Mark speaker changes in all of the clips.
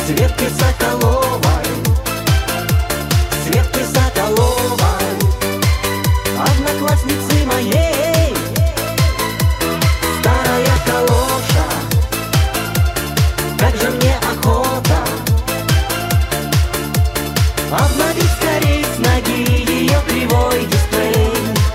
Speaker 1: Светке Соколовой, Светке Соколовой, одноклассницы моей. Старая калоша, как же мне охота обновить скорей с ноги ее кривой дисплей.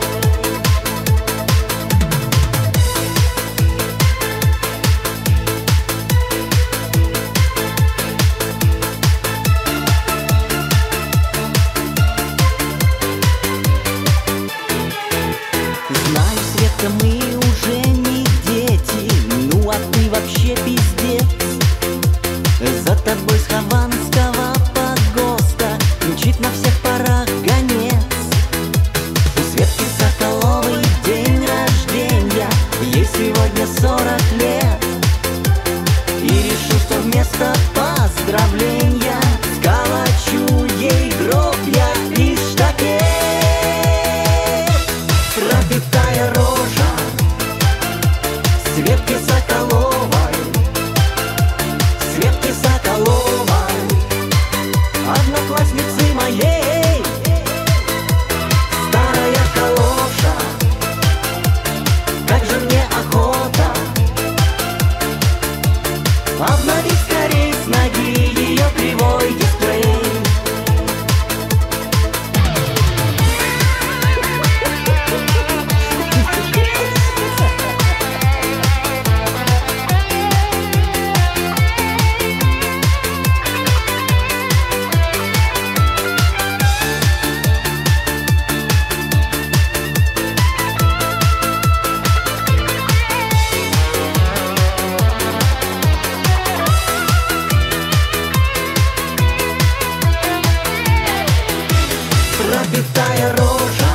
Speaker 1: Знаю, Светка, мы уже не дети, ну а ты вообще пиздец. За тобой с Хованского погоста мчит на всех парах гонец. У Светки Соколовой день рождения, ей сегодня 40 лет. И решил, что вместо поздравления сколочу ей гроб я из штакет. Пропитая рожа Светки Соколовой, Светки Соколовой, одноклассницы моей. Старая калоша, как же мне охота обновить скорей с ноги ее кривой дисплей. Пропитая рожа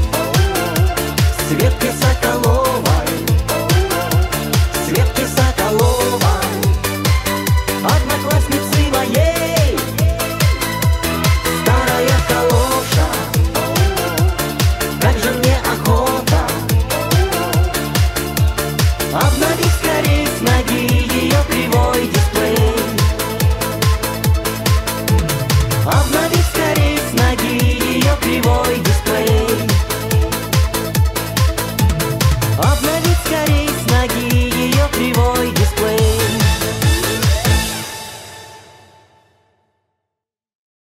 Speaker 1: Светки Соколовой, Светки Соколовой, одноклассницы моей. Старая калоша, как же мне охота обновить скорей с ноги ее кривой дисплей. Обновить скорей с ноги ее кривой дисплей. Обновить скорей с ноги